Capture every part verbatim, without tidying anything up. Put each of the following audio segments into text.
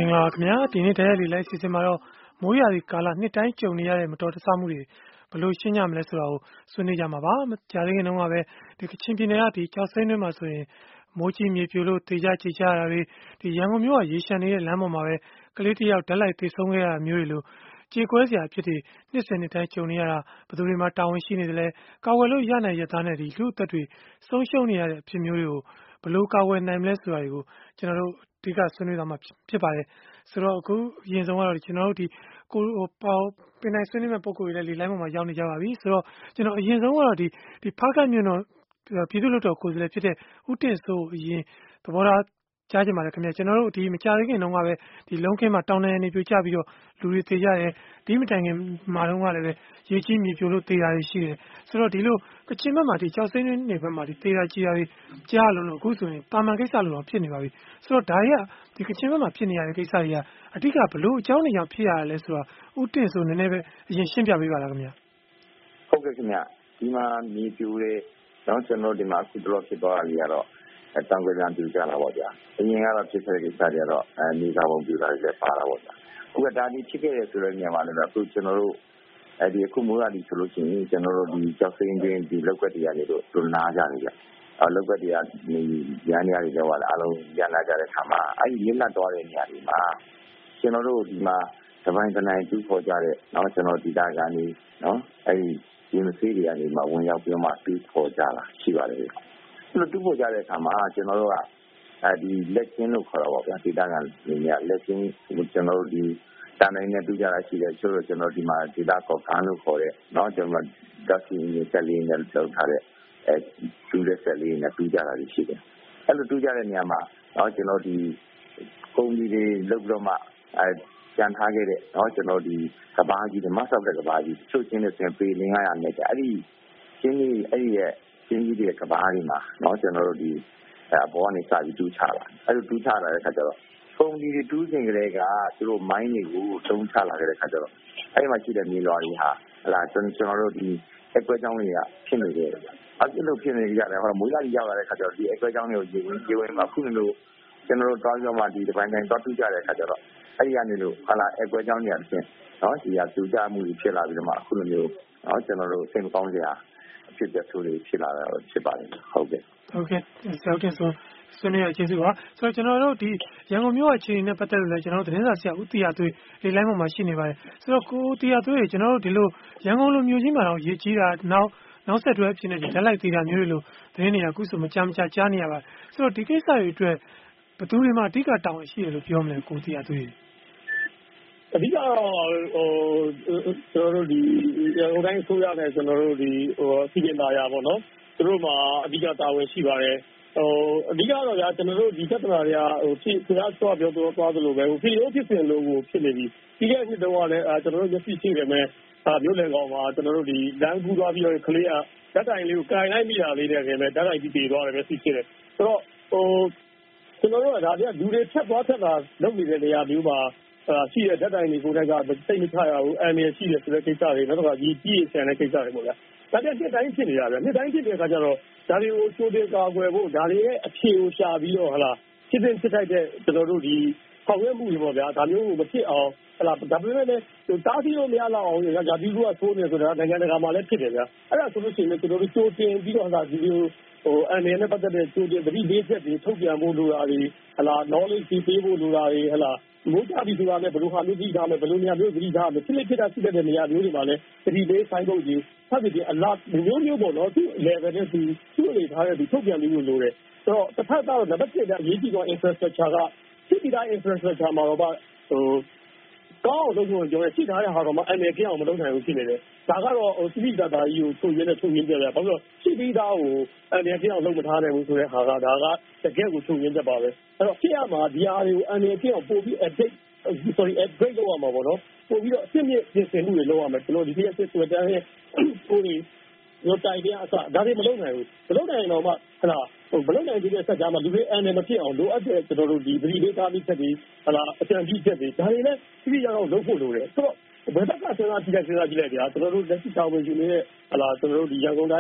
င်္ဂလာပါခင်ဗျာဒီနေ့တရားလီလိုက်စီစဉ်မှာတော့မိုးရာသီကာလနှစ်တိုင်းကြုံနေရတဲ့မတော်တဆမှုတွေဘယ်လိုရှင်းကြမလဲဆိုတာကိုဆွေးနွေးကြမှာပါကြာသေးခင်တုန်းကပဲဒီကချင်ပြည်နယ်ကဒီကြောက်စိမ့်တွင်းမှာဆိုရင်မိုးကြီးမြေပြိုလို့တေချာချေချရတာတွေဒီရန်ကုန်မြို့ကရေရှမ်းနေတဲ့လမ်းပေါ်မှာပဲကလေးတစ်ယောက်ဓာတ်လိုက်သေဆုံးခဲ့ရတာမျိုးတွေလို့ကြေကွဲစရာဖြစ်တဲ့နှစ်စဉ်နှစ်တိုင်းကြုံနေရတာဘယ်သူတွေမှတာဝန်ရှိနေတယ်လဲကာဝယ်လို့ရနိုင်ရသားနဲ့ဒီလူအသက်တွေဆုံးရှုံးနေရတဲ့အဖြစ်မျိုးတွေကိုဘယ်လိုကာဝယ်နိုင်မလဲဆိုတာတွေကိုကျွန်တော်တို့အဓိကဆွေးနွေးသွားမှာဖြစ်ပါတယ်ဆိုတော့အခုအရင်ဆုံးကတော့ကျွန်တော်တို့ဒီကိုပေါ့ပင်နိုင်ဆွေးနွေးမဲ့ပုံကိုယ်တွေလည်းဒီ line ပေါ်မှာရောက်နေကြပါပြီဆိုတော့ကျွန်တော်အရင်ဆုံးကတော့ဒီဒီဖားကတ်မြို့တော်ပြည်သူ့လွှတ်တော်ကိုယ်စားလှယ်ဖြစ်တဲ့ဦးတင်စိုးအရင်သဘောထားကြားချင်ပါတယ်ခင်ဗျာကျွန်တော်တို့ဒီမကြသေးခင်တုန်းကပဲဒီလုံးခင်းမှာတောင်တန်းနေပြိုကျပြီးတော့လူတွေသေကြတယ်ဒီမတိုင်ခင်မှာတုန်းကလည်းပဲရေကြီးမြေပြိုလို့သေတာတွေရှိတယ်ဆိုတော့ဒီလိုကချင်ဘက်မှာဒီကြောက်စိမ့်နေဘက်မှာဒီသေတာကြီးတာတွေကြားလို့လို့အခုဆိုရင်တာမန်ကိစ္စလိုတော့ဖြစ်နေပါပြီဆိုတော့ဒါတွေကဒီကချင်ဘက်မှာဖြစ်နေရတဲ့ကိစ္စတွေကအဓိကဘလို့အကြောင်းတွေကြောင့်ဖြစ်ရလဲဆိုတော့ဦးတင်ဆိုနည်းနည်းပဲအရင်ရှင်းပြပေးပါလားခင်ဗျာဟုတ်ကဲ့ခင်ဗျာဒီမှာမြေပြိုတဲ့တော့ကျွန်တော်ဒီမှာအခုတော့ဖြစ်သွားတာကြီးကတော့တံခွေပြန်ပြကြတာပေါ့ဗျာအရင်ကတော့ဖြစ်ခဲ့တဲ့ကိစ္စတွေကတော့အဲနေသာပုံပြတာတွေလည်းပါတာပေါ့ဗျာအခုကဒါဒီဖြစ်ခဲ့ရဆိုတဲ့နေရာမှာလည်းအခုကျွန်တော်တို့အဲဒီအခုမိုးရည်ဆိုလို့ရှိရင်ကျွန်တော်တို့ဒီကြောက်စိမ်းတွင်းဒီလောက်ွက်တရားတွေတို့တို့နားကြတယ်ဗျာအဲလောက်ွက်တရားဒီရန်နေရာတွေလည်းဟောလာအလုံးရန်လာကြတဲ့ခါမှာအဲဒီလင်းလတ်သွားတဲ့နေရာတွေမှာကျွန်တော်တို့ဒီမှာတပိုင်းတနိုင်တူခေါ်ကြတဲ့เนาะကျွန်တော်ဒီတာကနေเนาะအဲဒီဒီမစေးတွေကနေမှဝင်ရောက်ပြီးမှတူခေါ်ကြတာရှိပါတယ်အဲ့လိုတူခေါ်ကြတဲ့အခါမှာကျွန်တော်တို့ကအဲဒီလက်ချင်းလို့ခေါ်တာပေါ့ဗျာဒီတာကနေညလက်ချင်းကျွန်တော်တို့ဒီတာနိုင်နဲ့တူကြတာရှိတယ်ဆိုတော့ကျွန်တော်ဒီမှာဒီတာကောကန်လို့ခေါ်တဲ့เนาะကျွန်တော်ဓာတ်စီနဲ့ဆက်လေးနဲ့လောက်ထားတဲ့အဲတူတဲ့ဆက်လေးနဲ့တူကြတာရှိတယ်အဲ့လိုတူကြတဲ့နေရာမှာเนาะကျွန်တော်ဒီကုန်းကြီးတွေလောက်တော့မှအဲကြံထားခဲ့တဲ့เนาะကျွန်တော်ဒီကဘာကြီးတွေမဆောက်တဲ့ကဘာကြီးချုပ်ချင်းနဲ့ဆင်ပေလင်း၅၀၀နဲ့အဲ့ဒီချင်းကြီးအဲ့ဒီရဲ့ချင်းကြီးတွေကဘာတွေမှာเนาะကျွန်တော်တို့ဒီအဘောကနေစပြီးတူးချလာအဲ့လိုတူးချလာတဲ့ခါကျတော့ပုံဒီတူးစင်ကလေးကသူတို့မိုင်းတွေကိုတုံးချလာခဲ့တဲ့ခါကျတော့အဲ့ဒီမှာရှိတဲ့မြေလွာတွေဟာဟလာကျွန်တော်တို့ဒီအကွဲကြောင်းတွေကဖြစ်နေတယ်အဲ့လိုဖြစ်နေကြတယ်ဟောမိုးလာကြီးရောက်လာတဲ့ခါကျတော့ဒီအကွဲကြောင်းတွေကိုရေဝင်ရေဝင်မှာခုနလိုကျွန်တော်တို့တောင်းကြမှာဒီဒီပိုင်းတိုင်းတောတူးကြတဲ့ခါကျတော့အဲ့ဒီကနေလို့ဟာလာအကွဲကြောင်းတွေအဖြစ်เนาะဒီဟာတူကြမှုဖြစ်လာပြီးတော့မှအခုလိုမျိုးเนาะကျွန်တော်တို့စိတ်မကောင်းစရာအဖြစ်အပျက်ဆိုတွေဖြစ်လာတာဖြစ်ပါတယ်ဟုတ်ကဲ့ဟုတ်ကဲ့ဆောက်တင်ဆိုဆွေးနွေးရခြင်းစုပါဆိုတော့ကျွန်တော်တို့ဒီရန်ကုန်မြို့အခြေအနေနဲ့ပတ်သက်လို့လည်းကျွန်တော်တို့သတင်းစာဆရာဦးတီယာသွေးဒီ line ပေါ်မှာရှိနေပါတယ်ဆိုတော့ကိုတီယာသွေးကျွန်တော်တို့ဒီလိုရန်ကုန်လိုမြို့ကြီးမှာတော့ရေကြီးတာနောက်နောက်ဆက်တွဲအဖြစ်နဲ့ဒီဓာတ်လိုက်သေးတာမျိုးတွေလို့သတင်းတွေကအခုဆိုမကြမ်းမကြာကြားနေရပါတယ်ဆိုတော့ဒီကိစ္စတွေအတွက်ဘယ်သူတွေမှအဓိကတောင်းရှိတယ်လို့ပြောမလဲကိုတီယာသွေးအဓိကတော့ဟိုကျွန်တော်တို့ဒီရန်ကုန်တိုင်းဆိုရတဲ့ကျွန်တော်တို့ဒီဟိုစီပင်သားရပါတော့သူတို့မှာအဓိကတာဝန်ရှိပါတယ်ဟိုအဓိကတော့ဗျာကျွန်တော်တို့ဒီပြဿနာတွေကဟိုဖြစ်ခင်ဗျားဆိုပြောတော့သွားသလိုပဲဟိုဖြစ်လို့ဖြစ်စဉ်လို့ကိုဖြစ်နေပြီဒီကနေ့တော့လည်းကျွန်တော်တို့မျက်စိရှိတယ်မဲ့အာမျိုးလေကောင်မှာကျွန်တော်တို့ဒီလမ်းကူးသွားပြီးတော့ကလေးကဓာတ်တိုင်လေးကိုကင်လိုက်မိတာလေးနဲ့ခင်ဗျဓာတ်တိုင်ပြီးတည်သွားတယ်မျက်စိရှိတယ်ဆိုတော့ဟိုကျွန်တော်တို့ကဒါပြလူတွေဖြတ်သွားဖြတ်တာလုပ်နေတဲ့နေရာမျိုးမှာရှိတဲ့ဓာတ်တိုင်တွေကိုလည်းကစိတ်မချရဘူးအန်ရရှိတယ်ဆိုတဲ့ကိစ္စတွေနောက်တော့ဒီကြီးဆန်တဲ့ကိစ္စတွေပေါ့ဗျာဒါပြနှစ်တိုင်းဖြစ်နေရဗျနှစ်တိုင်းဖြစ်တဲ့အခါကျတော့ဒါတွေကိုချိုးတင်ကာကွယ်ဖို့ဒါတွေရဲ့အခြေကိုရှာပြီးတော့ဟလာဖြစ်တဲ့ဖြစ်ထိုက်တဲ့ကျွန်တော်တို့ဒီဖောက်ရမှုတွေပေါ့ဗျာဒါမျိုးကိုမဖြစ်အောင်ဟလာဒါပေမဲ့လည်းတားပြီးလို့မရတော့အောင်ကြာပြီးတော့ဆိုးနေဆိုတာနိုင်ငံတကာမှာလည်းဖြစ်တယ်ဗျာအဲ့ဒါဆိုလို့ရှိရင်ကျွန်တော်တို့ချိုးတင်ပြီးတော့ဟလာဒီလိုဟိုအန်ရနဲ့ပတ်သက်တဲ့ချိုးတင်သတိပေးချက်တွေထုတ်ပြန်ဖို့လိုတာတွေဟလာ knowledge ပေးဖို့လိုတာတွေဟလာမိုးကြပြီးဆိုတာနဲ့ဘယ်လိုဟာမျိုးကြီးထားမယ်ဘယ်လိုနေရာမျိုးကြီးထားမယ်ဖြစ်ဖြစ်တာရှိတဲ့နေရာမျိုးတွေမှာလည်းသတိပေးဆိုင်ဖို့ကြီးဆက်ပြီးအလားမျိုးမျိုးပေါ့နော်သူ level နဲ့သူသူ့အနေထားတဲ့ဒီထုတ်ပြန်ပြီးလို့လိုတယ်ဆိုတော့တစ်ဖက်ကတော့နံပါတ်၁ကအရေးကြီးတော့ infrastructure ကရှိပြီးသား infrastructure မှာတော့ဟိုကောင်းအောင်လုပ်ဖို့ကြောင့်ရှိထားတဲ့ဟာတော့မှအမေပြောင်းမလုပ်နိုင်ဘူးဖြစ်နေတယ်ဒါကတော့ဟိုစီးပြီးသားသားကြီးကိုထုတ်ရင်းနဲ့ထုတ်ရင်းပြပြဘာလို့ရှိပြီးသားကိုအမေပြောင်းလုပ်မထားနိုင်ဘူးဆိုတဲ့ဟာကဒါကတကယ်ကိုထုတ်ရင်းတတ်ပါပဲအဲ့တော့ဖြစ်ရမှာဒီဟာတွေကိုအမေပြောင်းပို့ပြီး update sorry upgrade လုပ်ရမှာပေါ့နော်ပို့ပြီးတော့အစ်စ်မြင့်ပြင်ဆင်မှုတွေလုပ်ရမှာကျွန်တော်ဒီပြည့်စစ်ဆိုတဲ့ကိုဒီရောတိုင်ပြအစဒါတွေမလုပ်နိုင်ဘူးမလုပ်နိုင်တော့မှဟလာဟိုမလုပ်နိုင်သေးတဲ့ဆက်ကြားမှာလူတွေအန်တယ်မဖြစ်အောင်လိုအပ်တဲ့ကျွန်တော်တို့ဒီဗီဒီယိုကားပြီးချက်ပြီးဟလာအကြံပြုချက်တွေဒါတွေလည်းပြည့်ရအောင်လုပ်ဖို့လိုတယ်ဆိုတော့ဘယ်ဘက်ကစဉ်းစားကြည့်လိုက်စဉ်းစားကြည့်လိုက်ဗျာကျွန်တော်တို့လက်ရှိတာဝန်ယူနေတဲ့ဟလာကျွန်တော်တို့ဒီရန်ကုန်တိုင်း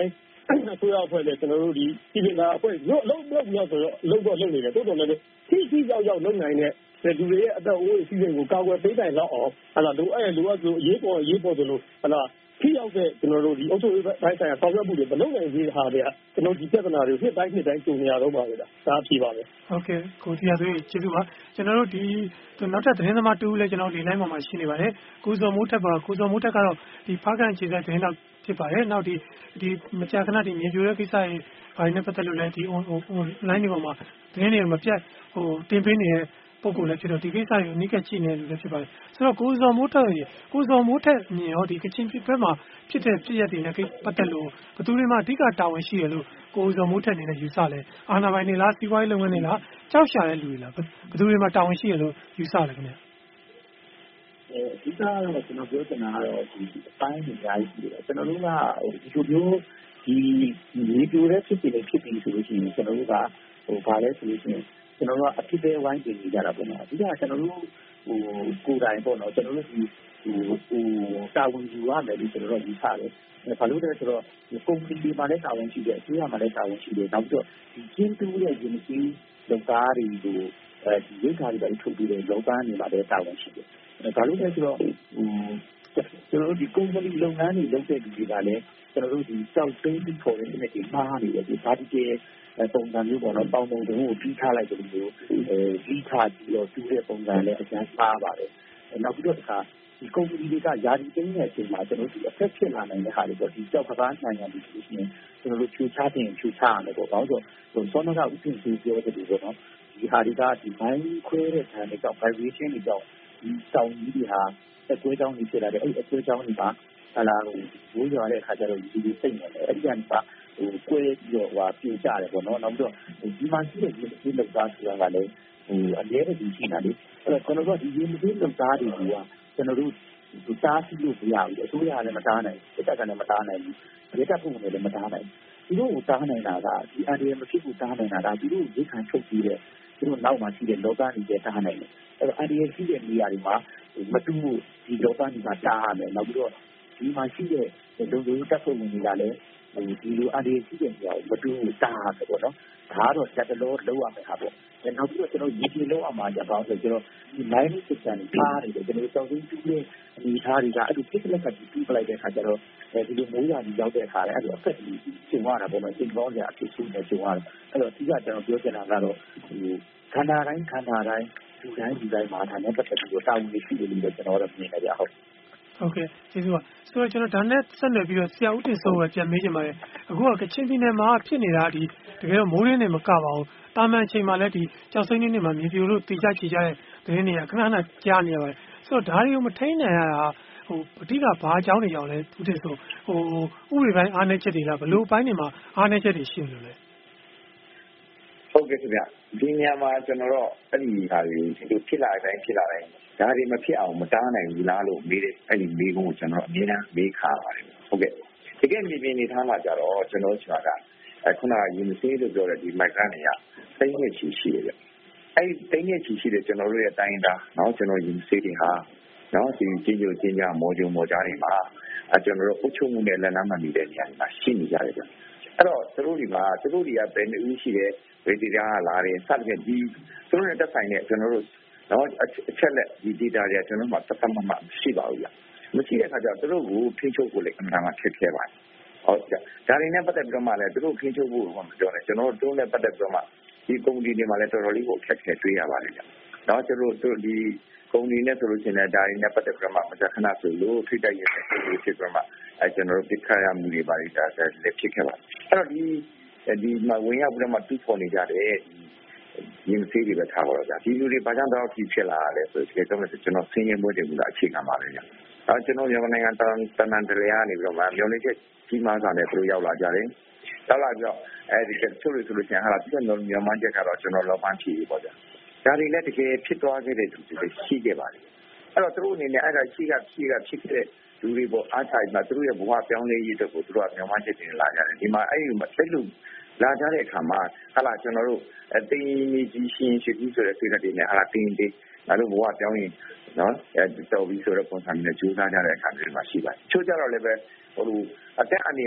ဆိုရအဖွဲ့နဲ့ကျွန်တော်တို့ဒီပြည်ပနာအဖွဲ့လို့လုံးလုံးပြီးတော့လုံးတော့လုံးနေတယ်တိုးတော်လည်းထိထိရောက်ရောက်လုံးနိုင်တဲ့လူတွေရဲ့အသက်အိုးအစည်းအဝေးကိုကာကွယ်ပေးနိုင်တော့အောင်ဟာလာလိုအဲ့လိုအပ်လို့အရေးပေါ်အရေးပေါ်ဆိုလို့ဟာလာထိရောက်တဲ့ကျွန်တော်တို့ဒီအုပ်ချုပ်ရေးပိုင်းဆိုင်ရာဆောင်ရွက်မှုတွေမလုပ်နိုင်သေးတဲ့ဟာတွေကကျွန်တော်ဒီပြဿနာတွေနှစ်တိုင်းနှစ်တိုင်းကြုံနေရတော့ပါပဲဒါအဖြစ်ပါပဲဟုတ်ကဲ့ကိုစီရသွေးကျေးဇူးပါကျွန်တော်တို့ဒီနောက်ထပ်သတင်းသမားတူလည်းကျွန်တော်ဒီ line ပေါ်မှာရှိနေပါတယ်ကိုစောမိုးထက်ပါကိုစောမိုးထက်ကတော့ဒီဖားကန်ခြေဆိုင်သတင်းတော့ဖြစ်ပါတယ်နောက်ဒီဒီမကြာခဏဒီမြေပြိုတဲ့ကိစ္စတွေဘာနဲ့ပတ်သက်လို့လဲဒီ line တွေပေါ်မှာသတင်းတွေမပြတ်ဟိုတင်ပေးနေတဲ့ပုံကိုလည်းဖြစ်တော့ဒီကိစ္စကိုအနိကကြည့်နေလို့လည်းဖြစ်ပါတယ်ဆိုတော့ကိုစောမိုးထက်ကိုစောမိုးထက်မြင်ရောဒီကချင်ပြည်ဘက်မှာဖြစ်တဲ့ဖြစ်ရတဲ့နဲ့ပတ်သက်လို့ဘယ်သူတွေမှအဓိကတာဝန်ရှိရလို့ကိုစောမိုးထက်နေနဲ့ယူဆလဲအာဏာပိုင်တွေလားစီးပွားရေးလုပ်ငန်းတွေလားကြောက်ရှာတဲ့လူတွေလားဘယ်သူတွေမှတာဝန်ရှိရလို့ယူဆလဲခင်ဗျအဓိကတော့ကျွန်တော်ပြောချင်တာကတော့ဒီအပိုင်းအများကြီးရှိတယ်ကျွန်တော်တို့ကဟိုဒီလိုမျိုးဒီရေပြိုတဲ့ဖြစ်ပြီးဖြစ်ပြီးဆိုလို့ရှိရင်ကျွန်တော်တို့ကဟိုဘာလဲဆိုလို့ရှိရင်ကျွန်တော်တို့ကအဖြစ်ပဲဝိုင်းတင်နေကြတာပေါ့နော်အဓိကကျွန်တော်တို့ဟိုကိုယ်တိုင်ပေါ့နော်ကျွန်တော်တို့ဒီဟိုဟိုတာဝန်ယူရမယ်လို့ကျွန်တော်တို့ယူဆတယ်ဘာလို့လဲဆိုတော့ဒီကုမ္ပဏီတွေမှာလည်းတာဝန်ရှိတယ်အစိုးရမှာလည်းတာဝန်ရှိတယ်နောက်တော့ဒီကျင်းတူးရဲ့ယဉ်ကျေးလုပ်သားတွေကိုအဲဒီရိတ်ခါတွေပဲထုတ်ပြီးတော့လုပ်သားတွေမှာလည်းတာဝန်ရှိတယ်ဘာလို့လဲဆိုတော့ဟိုကျွန်တော်တို့ဒီကုမ္ပဏီလုပ်ငန်းတွေလုပ်တဲ့လူတွေကလည်းကျွန်တော်တို့ဒီစောက်သိမ်းပြီးခေါ်တဲ့အနေနဲ့ဒီမှားနေတယ်ဒီဘာဒီကေပုံစံမျိုးပေါ့နော်ပေါင်းပုံတုံးကိုပြီးထားလိုက်တယ်လို့အဲပြီးထားပြီးတော့တူးတဲ့ပုံစံလည်းအကျန်းစားပါတယ်နောက်ပြီးတော့ဒီကုမ္ပဏီတွေကယာတီသိမ်းတဲ့အချိန်မှာကျွန်တော်တို့အဆက်ဖြစ်လာနိုင်တဲ့ဟာတွေပေါ့ဒီကြောက်ကစားနိုင်ငံတွေဆိုရင်ကျွန်တော်တို့ဖြူချတင်ဖြူချရမယ်ပေါ့ဘာလို့ဆိုတော့စောနကဥပ္ပဒေပြောတဲ့လူပေါ့နော်ဒီဟာတွေကဒီဘိုင်းခွဲတဲ့ခံတွေကြောင့် vibration တွေကြောင့်ဒီတောင်ကြီးတွေဟာအကွဲကြောင်းတွေဖြစ်လာတယ်အဲ့အကွဲကြောင်းတွေမှာဟလာဟိုဝိုးရတဲ့အခါကျတော့ဒီဒီစိတ်နေတယ်အဲ့ဒီကနေပါဟိုကွဲပြီးတော့ဟိုပြိုကျတယ်ပေါ့နော်နောက်ပြီးတော့ဒီမှာရှိတဲ့ဒီဒီလောက်သားဆိုတာကလည်းဟိုအများကြီးရှိနေတာလေအဲ့တော့ကျွန်တော်တို့ဒီဒီဒီလောက်သားတွေကကျွန်တော်တို့ဒီတားစီလို့မရဘူးအစိုးရလည်းမတားနိုင်ဘူးစစ်တပ်ကလည်းမတားနိုင်ဘူးဒေတာပုံလည်းမတားနိုင်ဘူးဒီလိုကိုတားနိုင်တာကဒီအန်ဒီရမဖြစ်ဘူးတားနိုင်တာဒါဒီလိုရိတ်ခံချုပ်ပြီးတဲ့ဒီလိုနောက်မှရှိတဲ့လောကကြီးတွေတားနိုင်တယ်အဲ့တော့အန်ဒီရရှိတဲ့နေရာတွေမှာမတူဘူးဒီလောကကြီးမှာတားရမယ်နောက်ပြီးတော့ဒီမှာရှိတဲ့လုံခြုံရေးတပ်ဖွဲ့ဝင်တွေကလည်းဒီလိုအန်ဒီရရှိတဲ့နေရာကိုမတူဘူးတားရမယ်ပေါ့နော်ဒါကတော့စက်တလို့လောက်ရမယ်ဟာပေါ့နောက်ပြီးတော့ကျွန်တော်ရေပြေလောက်အောင်မှာကြပါဆိုကျွန်တော်ဒီ line system တွေထားနေတယ်ကျွန်တော်စောင့်သိတူးတဲ့အနေထားတွေကအဲ့ဒီဖြစ်လက်ကတူးပလိုက်တဲ့အခါကျတော့ဒီလိုမိုးရာကြီးရောက်တဲ့အခါလည်းအဲ့လိုအဖက်ကြီးကျုံရတာပေါ့နော်စိတ်ကောင်းစရာအဖြစ်ဆိုးနေကျုံရတယ်အဲ့တော့ဒီကကျွန်တော်ပြောချင်တာကတော့ဒီခန္ဓာတိုင်းခန္ဓာတိုင်းဒီတိုင်းဒီတိုင်းမှာဒါနဲ့ပတ်သက်ပြီးတော့တာဝန်ရှိတယ်လို့ကျွန်တော်တို့မြင်နေကြဟုတ်ဟုတ်ကဲ့ကျေးဇူးပါဆိုတော့ကျွန်တော်ဒါနဲ့ဆက်နွယ်ပြီးတော့ဆရာဦးတင်စိုးကပြန်မေးချင်ပါတယ်အခုကကချင်ပြည်နယ်မှာဖြစ်နေတာဒီတကယ်တော့မိုးရင်းနေမကပါဘူးတာမန်ချိန်မှာလည်းဒီကြောက်စိမ့်နေနေမှာမြေပြိုလို့တိကျချီကြတဲ့သတင်းတွေကခဏခဏကြားနေရပါတယ်ဆိုတော့ဒါတွေကိုမထိန်းနိုင်ရတာဟိုအဓိကဘာအကြောင်းတွေကြောင့်လဲဦးတင်စိုးဟိုဥပဒေပိုင်းအားနည်းချက်တွေလားဘလို့အပိုင်းတွေမှာအားနည်းချက်တွေရှိနေလို့လဲဟုတ်ကဲ့ခင်ဗျဒီနေရာမှာကျွန်တော်တို့အဲ့ဒီဟာတွေဒီလိုဖြစ်လာတိုင်းဖြစ်လာတိုင်းဒါတွေမဖြစ်အောင်မတားနိုင်ဘူးလားလို့မေးတဲ့အဲ့ဒီမေးခွန်းကိုကျွန်တော်အမြဲတမ်းမေးခါပါတယ်ဟုတ်ကဲ့တကယ်မြေပြင်နေထားမှာကြတော့ကျွန်တော်ဆိုတာကအခုနကယူနီဆေးလို့ပြောတဲ့ဒီမိုက်ဂရန်တွေကတိတ်နေချီရှိတယ်အဲ့ဒီတိတ်နေချီရှိတယ်ကျွန်တော်တို့ရဲ့တိုင်းတာเนาะကျွန်တော်ယူနီဆေးတွေဟာเนาะဒီကြီးကျိုးချင်းကြမော်ဂျုံမော်ကြားတွေမှာအဲကျွန်တော်တို့အုပ်ချုပ်မှုနဲ့လက်နက်မှမီတဲ့နေရာတွေမှာရှိနေကြတယ်ဗျအဲ့တော့သူတို့ဒီမှာသူတို့တွေကဘယ်နည်းရှိတယ်ဗေဒီယာလာတယ်စသဖြင့်ဒီသူတို့နဲ့တက်ဆိုင်တဲ့ကျွန်တော်တို့တော့အချက်လက်ဒီ data တွေကကျွန်တော်တို့မှာတသက်မှမရှိပါဘူးဗျမရှိတဲ့အခါကျတော့သူတို့ကိုထိချုပ်ဖို့လည်းအမှန်မှဖြစ်ခဲ့ပါတယ်ဟုတ်ကဲ့ဒါတွေနဲ့ပတ်သက်ပြီးတော့မှလည်းသူတို့ထိချုပ်ဖို့မပြောနဲ့ကျွန်တော်တို့နဲ့ပတ်သက်ပြီးတော့မှဒီကုမ္ပဏီတွေမှာလည်းတော်တော်လေးကိုအခက်အခဲတွေ့ရပါတယ်ဗျတော့ကျွန်တော်တို့ဒီကုမ္ပဏီနဲ့ဆိုလို့ရှိရင်ဒါတွေနဲ့ပတ်သက်ပြီးတော့မှမကြာခဏဆိုလို့ထိတိုက်ရတဲ့ပုံတွေဖြစ်ပြီးတော့မှအဲကျွန်တော်တို့ပြခရမှုတွေပါတာလည်းဖြစ်ခဲ့ပါတယ်အဲ့တော့ဒီဒီမှာဝင်ရောက်ပြီးတော့မှတူဖော်နေကြတဲ့ဒီမသေးတွေပဲထားပါတော့ဗျာဒီလူတွေဘာကြောင့်တော့ဖြစ်ဖြစ်လာလဲဆိုတော့ကျွန်တော်ကျွန်တော်ဆင်းရဲမွေးတယ်ဘူးလားအခြေခံပါပဲဗျာအဲကျွန်တော်မြန်မာနိုင်ငံတန်တန်တန်တရရနေပြီးတော့မှမျိုးလေးချက်ကြီးမားစွာနဲ့သူတို့ရောက်လာကြတယ်ရောက်လာပြီးတော့အဲဒီကသူတို့ဆိုလို့ရှိရင်ဟာပြည့်စုံမြန်မာချက်ကတော့ကျွန်တော်လောပန်းဖြည့်ပေါ့ဗျာဒါတွေလည်းတကယ်ဖြစ်သွားခဲ့တဲ့သူတွေရှိခဲ့ပါတယ်အဲ့တော့သူတို့အနေနဲ့အဲ့ဒါရှိကရှိကဖြစ်တဲ့လူတွေပေါ်အားထားပြီးမှသူတို့ရဲ့ဘဝပြောင်းလဲရေးအတွက်ကိုသူတို့ကမြန်မာချက်တင်လာကြတယ်ဒီမှာအဲ့ဒီမှာစိတ်လို့လာကြတဲ့အခါမှာဟာလာကျွန်တော်တို့အတင်းကြီးရှင်ရှိပြီးဆိုတဲ့စိတ်တွေနဲ့ဟာလာတင်းတင်းငါတို့ဘဝပြောင်းရင်နော်အဲတော်ပြီးဆိုတဲ့ပုံစံနဲ့ကြိုးစားကြတဲ့အခါတွေမှာရှိပါတယ်ချို့ကြတော့လည်းပဲဟိုလိုအသက်အန္တရာယ်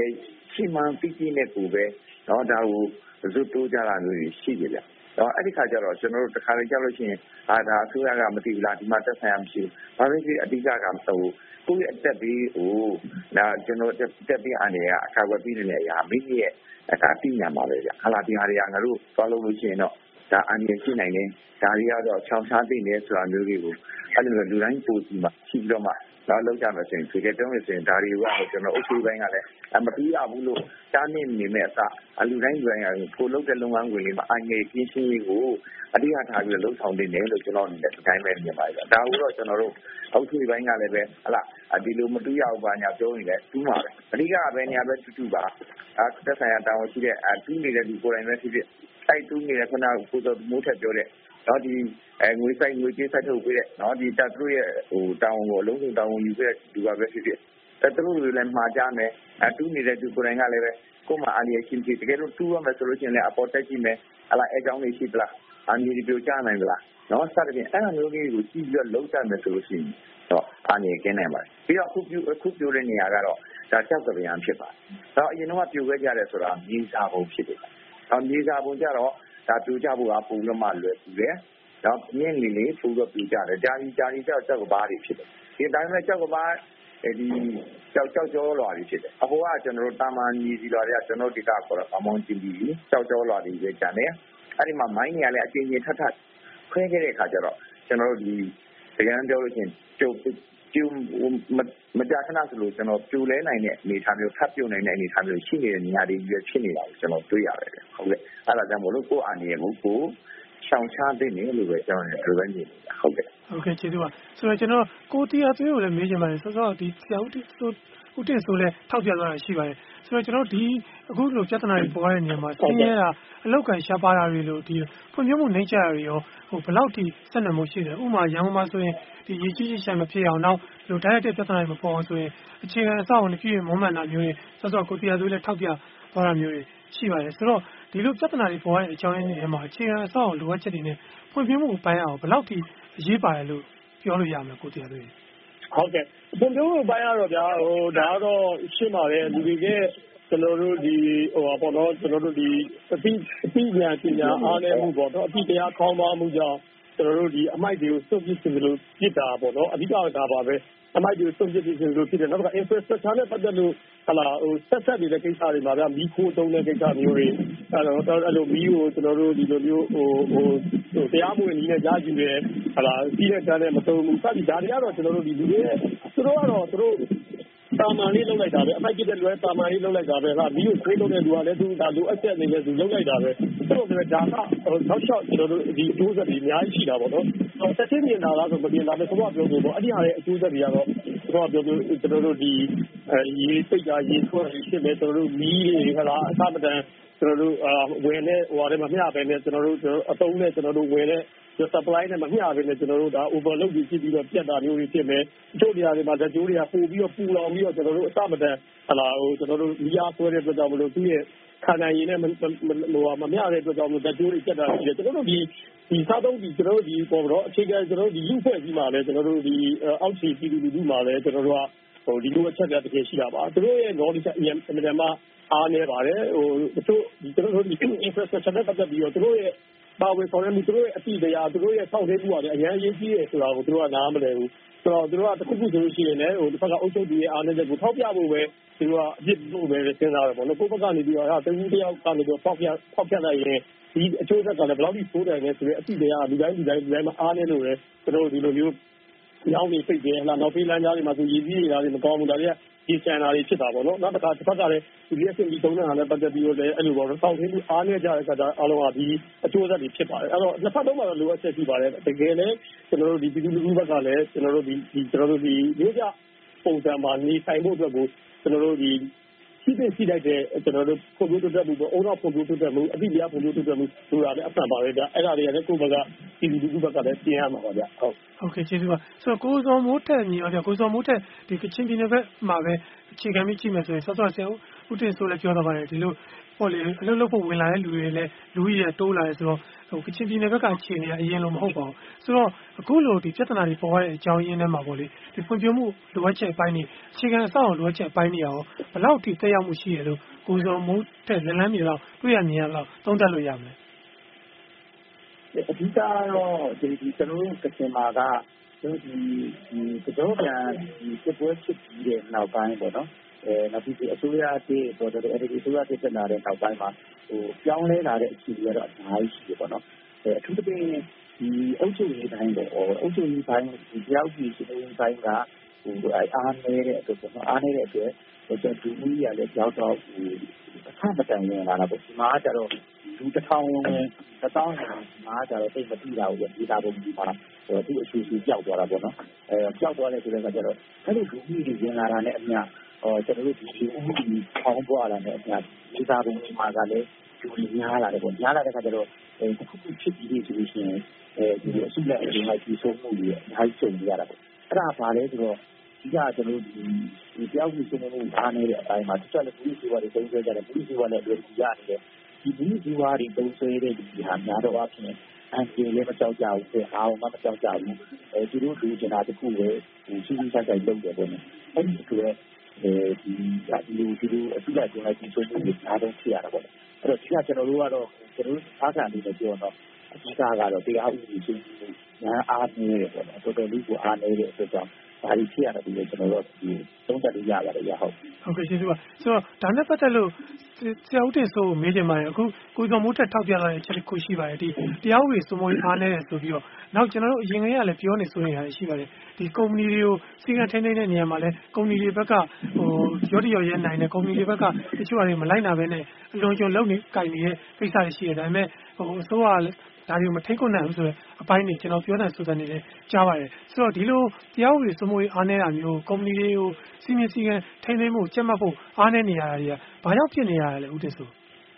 ရှိမှန်သိသိနဲ့ကိုပဲနော်ဒါကိုဇွတ်တိုးကြတာမျိုးရှိကြတယ်တော့အဲ့ဒီခါကျတော့ကျွန်တော်တို့တစ်ခါလေကြောက်လို့ရှိရင်အာဒါအစိုးရကမသိဘူးလားဒီမှာတက်ဆိုင်ရမရှိဘူးဘာဖြစ်ဖြစ်အဓိကကမဟုတ်ကိုယ့်ရဲ့အသက်ပြီးဟိုဒါကျွန်တော်တက်ပြီးအနေနဲ့အခါကွယ်ပြီးနေတဲ့အရာမိမိရဲ့ဒါသိညာပါပဲဗျဟာလာဒီဟာတွေကငါတို့သွားလို့လို့ရှိရင်တော့ဒါအန်ရရှိနိုင်တယ်ဒါတွေကတော့ချောင်းချားသိနေဆိုတာမျိုးတွေကိုအဲ့လိုလူတိုင်းပို့ပြီးမှရှိပြီးတော့မှတော့လောက်ကြမယ်ဆိုရင်ဒီကပြောမယ်ဆိုရင်ဒါတွေကကျွန်တော်အုပ်စုပိုင်းကလည်းမပြီးရဘူးလို့တားနေနေမဲ့အစအလူတိုင်းလူတိုင်းကကိုလုပ်တဲ့လုပ်ငန်းခွင်လေးမှာအငြိကင်းရှင်းရေးကိုအဓိကထားပြီးလှုပ်ဆောင်နေတယ်လို့ကျွန်တော်အနေနဲ့ဒီတိုင်းပဲမြင်ပါတယ်ဒါကိုတော့ကျွန်တော်တို့အုပ်စုပိုင်းကလည်းပဲဟလာဒီလိုမတူရဘူးပါညာပြောနေတယ်တူးမှာပဲအဓိကပဲညာပဲတူတူပါအဲသက်ဆိုင်ရာတာဝန်ရှိတဲ့အတူးနေတဲ့ဒီကိုယ်တိုင်ပဲဖြစ်ဖြစ်အဲ့တူးနေတဲ့ခဏကိုတော့မိုးထက်ပြောတဲ့နော်ဒီအဲငွေဆိုင်ငွေကြေးဆက်ထုတ်ပေးတဲ့နော်ဒီတပ်သူရဲ့ဟိုတောင်းကိုအလုံးစုံတောင်းယူခဲ့တဲ့ဒီပါပဲဖြစ်ဖြစ်တပ်သူတွေလည်းမှားကြမယ်အတူနေတဲ့ဒီကိုယ်တိုင်ကလည်းပဲကိုမှအားရရှင်းကြည့်တကယ်လို့တူရမယ်ဆိုလို့ရှိရင်လည်းအပေါ်တက်ကြည့်မယ်ဟလာအဲကြောင်းလေးရှိသလားအမီဒီပြောကြနိုင်သလားနော်စသဖြင့်အဲ့လိုမျိုးလေးကိုကြည့်ပြီးတော့လုံးကြမယ်ဆိုလို့ရှိရင်တော့အားနေကင်းနိုင်ပါတယ်ပြီးတော့အခုပြုအခုပြောတဲ့နေရာကတော့ဒါကြောက်ကဗျာဖြစ်ပါတယ်တော့အရင်တော့ပြိုခဲ့ကြတယ်ဆိုတာမြေစာပုံဖြစ်တယ်တော့မြေစာပုံကြတော့ဒါပြိုကြဖို့ကပုံလို့မှလွယ်ကူတယ်တော့မြင့်နေလေပို့တော့ပြကြတယ်ဂျာကြီးဂျာကြီးကြောက်ကြောက်ကဘာတွေဖြစ်တယ်ဒီတိုင်းမဲ့ကြောက်ကဘာဒီကြောက်ကြောက်ကြောလွာတွေဖြစ်တယ်အဟိုကကျွန်တော်တို့တာမန်ညီစီလွာတွေကကျွန်တော်ဒီကခေါ်တော့အမောင်းချင်းပြီးကြောက်ကြောလွာတွေပဲကျန်တယ်အဲ့ဒီမှာမိုင်းနေရလဲအချင်းချင်းထပ်ထပ်ခွဲခဲ့တဲ့အခါကျတော့ကျွန်တော်တို့ဒီတရားပြောလို့ချင်းကျုပ်ကျုံမကြာခဏဆိုလို့ကျွန်တော်ပြိုလဲနိုင်တဲ့အနေအထားမျိုးထပ်ပြုတ်နိုင်တဲ့အနေအထားမျိုးရှိနေတဲ့နေရာတွေကြီးဖြစ်နေတာကိုကျွန်တော်တွေ့ရတယ်ဟုတ်ကဲ့အဲ့ဒါကြောင့်မို့လို့ကိုယ်အနေနဲ့ကိုရှောင်ရှားသိနေလို့ပဲကျွန်တော်တို့ပဲနေဟုတ်ကဲ့ဟုတ်ကဲ့ကျေးဇူးပါဆိုတော့ကျွန်တော်ကိုတရားသွေးကိုလည်းမေးချင်ပါတယ်စောစောဒီဆရာဦးတိဆိုဦးတင်ဆိုလည်းထောက်ပြသွားတာရှိပါတယ်ဆိုတော့ကျွန်တော်ဒီအခုလိုပြဿနာတွေပေါ်ရတဲ့နေရာမှာဆင်းရဲတာအလောက်ကန်ရှားပါတာတွေလို့ဒီဖွံ့ဖြိုးမှုနှိမ့်ချတာတွေရောဟိုဘယ်လောက်ထိဆက်နွယ်မှုရှိတယ်ဥပမာရန်ကုန်မှာဆိုရင်ဒီရေကြီးကြီးရှာမဖြစ်အောင်နောက်ဒီလိုတိုက်ရိုက်တဲ့ပြဿနာတွေမပေါ်အောင်ဆိုရင်အခြေခံအဆောက်အအုံတွေပြည့်မွမ်းမံတာမျိုးတွေစောစောကိုတရားသွေးလည်းထောက်ပြသွားတာမျိုးတွေရှိပါတယ်ဆိုတော့ဒီလိုပြဿနာတွေပေါ်ရတဲ့အကြောင်းရင်းတွေမှာအခြေခံအဆောက်အအုံလိုအပ်ချက်တွေနဲ့ဖွံ့ဖြိုးမှုပိုင်းအောင်ဘယ်လောက်ထိအရေးပါတယ်လို့ပြောလို့ရမလဲကိုတရားသွေးဟုတ်ကဲ့ဖွံ့ဖြိုးမှုပိုင်းကတော့ဗျာဟိုဒါကတော့ရှင်းပါတယ်လူတွေကကျွန်တော်တို့ဒီဟိုပါပေါ့နော်ကျွန်တော်တို့ဒီအပိအပိညာပညာအားနည်းမှုပေါ့နော်အပိတရားခေါင်းပါမှုကြောင့်ကျွန်တော်တို့ဒီအမိုက်တွေကိုစွန့်ပစ်နေလို့ပြစ်တာပေါ့နော်အဓိကကဒါပါပဲအမိုက်တွေကိုစွန့်ပစ်နေလို့ဖြစ်တယ်နောက်က infrastructure နဲ့ပတ်သက်လို့ဟလာဟိုဆက်ဆက်နေတဲ့ကိစ္စတွေမှာဗျာမီးခိုးတုံးတဲ့ကိစ္စမျိုးတွေအဲ့တော့အဲ့လိုမီးကိုကျွန်တော်တို့ဒီလိုမျိုးဟိုဟိုဟိုတရားမဝင်နည်းနဲ့ကြားကြည့်တယ်ဟလာပြီးတဲ့တန်းနဲ့မတုံဘူးစသည်ဒါတွေကတော့ကျွန်တော်တို့ဒီလူတွေသူတို့ကတော့သူတို့တာမန်လေးလုပ်လိုက်တာပဲအမိုက်ပြတဲ့လွဲတာမန်လေးလုပ်လိုက်တာပဲဟာမီးကိုခွေးလုပ်တဲ့လူကလည်းသူဒါလိုအပ်ချက်နေလဲသူလုပ်လိုက်တာပဲသူတို့ကဒါကနောက်လျှောက်ကျွန်တော်တို့ဒီအကျိုးဆက်တွေအများကြီးရှိတာပေါ့နော်ဆက်ချင်းမြင်တာလားဆိုမမြင်တာပဲဆိုတော့ပြောလို့ပေါ့အဲ့ဒီဟာရဲ့အကျိုးဆက်တွေကတော့တော့ပြောလို့ကျွန်တော်တို့ဒီရေစိတ်ဓာတ်ရေဆွဲရှိမယ်ကျွန်တော်တို့မီးတွေခလားအစမတန်ကျွန်တော်တို့ဝင်နေဟိုဟာတွေမမျှပဲနဲ့ကျွန်တော်တို့အတုံးနဲ့ကျွန်တော်တို့ဝင်နေဒီ supply နဲ့မမျှပဲနဲ့ကျွန်တော်တို့ဒါ overload ကြီးဖြစ်ပြီးတော့ပြတ်တာမျိုးတွေဖြစ်မယ်အချို့နေရာတွေမှာဓာတ်ကြိုးတွေကပို့ပြီးတော့ပူလောင်ပြီးတော့ကျွန်တော်တို့အစမတန်ဟလာဟိုကျွန်တော်တို့မီးအားဆွဲတဲ့အတွက်ကြောင့်မလို့သူ့ရဲ့ခန္ဓာရည်နဲ့ဟိုမမျှတဲ့အတွက်ကြောင့်မလို့ဓာတ်ကြိုးတွေပြတ်တာရှိတယ်ကျွန်တော်တို့ဒီဒီစားသုံးဒီကျွန်တော်တို့ဒီပေါ်တော့အခြေခံကျွန်တော်တို့ဒီလူဖွဲ့ကြီးမှာလည်းကျွန်တော်တို့ဒီအောက်ခြေပြည်သူလူထုမှာလည်းကျွန်တော်တို့ကဟိုဒီလိုအချက်ပြတကယ်ရှိတာပါသူတို့ရဲ့ knowledge အရင်အမှန်မှအားနေပါတယ်ဟိုတို့ဒီကျွန်တော်တို့ဒီ infrastructure နဲ့ပတ်သက်ပြီးတော့သူတို့ရဲ့ပါဝင်ဆောင်ရွက်မှုသူတို့ရဲ့အတိအကျသူတို့ရဲ့စောင့်သိမှုကလည်းအရင်အရေးကြီးတယ်ဆိုတာကိုသူတို့ကနားမလည်ဘူးဆိုတော့သူတို့ကတစ်ခုခုဆိုလို့ရှိရင်လည်းဟိုတစ်ဖက်ကအုပ်ချုပ်သူရဲ့အားနည်းချက်ကိုထောက်ပြဖို့ပဲသူတို့ကအပြစ်လို့ပဲစဉ်းစားတယ်ပေါ့နော်ကိုယ့်ဘက်ကနေပြီးတော့ဟာတဝူးတယောက်ကနေပြီးတော့ဖောက်ပြဖောက်ပြလိုက်ရင်ဒီအကျိုးဆက်ကလည်းဘယ်လောက်ထိဆိုးတယ်လဲဆိုတော့အတိအကျလူတိုင်းလူတိုင်းလူတိုင်းမှာအားနည်းလို့လေသူတို့ဒီလိုမျိုးရောင်းနေစိတ်တယ်ဟလာနောက်ပေးလမ်းကြားတွေမှာဆိုရည်ကြီးနေတာတွေမကောင်းဘူးဒါတွေကဒီချန်နာတွေဖြစ်တာပေါ့နော်နောက်တစ်ခါတစ်ဖက်ကလည်းဒီ S M E သုံးတဲ့ဟာနဲ့ပတ်သက်ပြီးတော့လည်းအဲ့လိုပေါ့နော်စောင့်သိမှုအားနည်းကြတဲ့အခါကျအားလုံးကဒီအကျိုးဆက်တွေဖြစ်ပါတယ်အဲ့တော့နှစ်ဖက်လုံးမှာလိုအပ်ချက်ရှိပါတယ်တကယ်လည်းကျွန်တော်တို့ဒီပြည်သူလူထုဘက်ကလည်းကျွန်တော်တို့ဒီဒီကျွန်တော်တို့ဒီမျိုးကြပုံစံမှာနေဆိုင်ဖို့အတွက်ကိုကျွန်တော်တို့ဒီရှိတဲ့ရှိလိုက်တဲ့ကျွန်တော်တို့ဖွံ့ဖြိုးတိုးတက်မှုပေါ့အုံနောက်ဖွံ့ဖြိုးတိုးတက်မှုအတိအကျဖွံ့ဖြိုးတိုးတက်မှုဆိုတာလည်းအဆန်ပါပဲဗျအဲ့ဒါတွေကလည်းကိုယ့်ဘက်ကပြည်သူလူထုဘက်ကလည်းပြင်ရမှာပါဗျဟုတ်ဟုတ်ကဲ့ကျေးဇူးပါဆိုတော့ကိုစောမိုးထက်ညီအောင်ဗျကိုစောမိုးထက်ဒီကချင်ပြည်နယ်ဘက်မှာပဲအခြေခံပြီးကြည့်မယ်ဆိုရင်ဆော့ဆော့ဆရာဦးတင်ဆိုလည်းပြောတော့ပါတယ်ဒီလိုပေါ့လေအလုပ်လုပ်ဖို့ဝင်လာတဲ့လူတွေလည်းလူကြီးရတိုးလာတယ်ဆိုတော့ဟိုကချင်ပြည်နယ်ဘက်ကအခြေအနေအရင်လိုမဟုတ်ပါဘူးဆိုတော့အခုလိုဒီပြဿနာတွေပေါ်ရတဲ့အကြောင်းရင်းထဲမှာပေါ့လေဒီဖွံ့ဖြိုးမှုလိုအပ်ချက်အပိုင်းတွေအခြေခံအဆောက်အအုံလိုအပ်ချက်အပိုင်းတွေရောဘယ်လောက်ထိသက်ရောက်မှုရှိရလို့ကိုစုံမိုးတဲ့လက်လန်းမြေတော့တွေ့ရမြင်ရတော့သုံးသပ်လို့ရမလဲအဓိကတော့ဒီဒီကျွန်တော်တို့ကချင်မှာကဒီဒီကြောပြန်ဒီစစ်ပွဲဖြစ်ပြီးတဲ့နောက်ပိုင်းပေါ့နော်အဲနောက်ပြီးအစိုးရတဲ့ပေါ်တော့အဲဒီအစိုးရတဲ့ဖြစ်လာတဲ့နောက်ပိုင်းမှာဟိုပြောင်းလဲလာတဲ့အခြေအနေကတော့အများကြီးရှိတယ်ပေါ့နော်အဲအထူးသဖြင့်ဒီအုပ်ချုပ်ရေးတိုင်းပေါ့အုပ်ချုပ်ရေးတိုင်းဒီကြောက်ကြီးစီးပွားရေးတိုင်းကဟိုအားနေတဲ့အတွက်ပေါ့နော်အားနေတဲ့အတွက်ဟိုကျူမီရလည်းကြောက်တော့ဟိုအဆမတန်ဝင်လာတာပေါ့ဒီမှာကျတော့လူတစ်ထောင်တစ်သောင်းမှာကျတော့တိတ်မပြီးတာဘူးဒီတာပုံဒီမှာဟိုသူ့အဆူဆူကြောက်သွားတာပေါ့နော်အဲကြောက်သွားတယ်ဆိုတဲ့အခါကျတော့အဲ့ဒီလူကြီးတွေဝင်လာတာနဲ့အမျှဟောကျွန်တော်တို့ဒီလူဦးကြီးပေါင်းပွားလာတဲ့အမျှဒီတာပုံဒီမှာကလည်းလူကြီးများလာတယ်ပေါ့များလာတဲ့အခါကျတော့အဲတစ်ခုခုဖြစ်ပြီးဆိုလို့ရှိရင်အဲဒီအစုလိုက်အပြုံလိုက်ပြီးဆုံးမှုတွေအများကြီးကြုံရတာပေါ့အဲ့ဒါပါလဲဆိုတော့ဒီကကျွန်တော်ဒီဒီပြောက်ပြီးဆုံးမှုအားနေတဲ့အတိုင်းမှာတခြားလည်းပြည်သူတွေတုံးဆွဲကြတယ်ပြည်သူတွေလည်းအလွယ်တကူရနေတယ်ဒီပြည်သူတွေတုံးဆွဲတဲ့ဒီဟာများတော့အဖြစ်အန်တီလည်းမကြောက်ကြဘူးတဲ့အားမမကြောက်ကြဘူးအဲသူတို့လူကျင်တာတခုပဲဒီစီးစီးဆိုင်ဆိုင်လုပ်တယ်ပေါ့နော်အဲ့ဒီဆိုရဲအဲဒီလူသူတို့အစုလိုက်ကျင်လိုက်ပြီးဆုံးမှုတွေအားလုံးဖြစ်ရတာပေါ့အဲ့တော့ဒီကကျွန်တော်တို့ကတော့ကျွန်တော်တို့အားခံနေတယ်ပြောတော့အဓိကကတော့တရားဥပဒေစိုးမိုးမှုညာအားနေတယ်ပေါ့နော်တော်တော်လေးကိုအားနေတဲ့အတွက်ကြောင့်ဒါကြီးဖြစ်ရတယ်ပြီးကျွန်တော်တို့ဒီသုံးသပ်လို့ရပါတယ်ရဟုတ်ဟုတ်ကဲ့ကျေးဇူးပါဆိုတော့ဒါနဲ့ပတ်သက်လို့ဆရာဦးတင်စိုးကိုမေးချင်ပါတယ်အခုကိုစုံမိုးထက်ထောက်ပြလာတဲ့အချက်တစ်ခုရှိပါတယ်ဒီတရားဥပဒေစိုးမိုးရေးအားနေတယ်ဆိုပြီးတော့နောက်ကျွန်တော်တို့အရင်ကလည်းပြောနေဆိုနေတာရှိပါတယ်ဒီကုမ္ပဏီတွေကိုစီကံထိန်းသိမ်းတဲ့နေရာမှာလည်းကုမ္ပဏီတွေဘက်ကဟိုရောတိရောရဲနိုင်တဲ့ကုမ္ပဏီတွေဘက်ကတချို့အရာတွေမလိုက်နာဘဲနဲ့အလွန်ကျွံလုံနေကြိုင်နေတဲ့ကိစ္စတွေရှိတယ်ဒါပေမဲ့ဟိုအစိုးရကလည်းဒါတွေကိုမထိန်းကွပ်နိုင်ဘူးဆိုတော့အပိုင်းတွေကျွန်တော်ပြောတဲ့ဆိုတဲ့နေနဲ့ကြားပါတယ်ဆိုတော့ဒီလိုတရားဥပဒေစိုးမိုးရေးအားနေတာမျိုးကုမ္ပဏီတွေကိုစီမံစည်းကမ်းထိန်းသိမ်းမှုကြက်မှတ်ဖို့အားနေနေရတာတွေကဘာကြောင့်ဖြစ်နေရလဲဦးတင်စိုး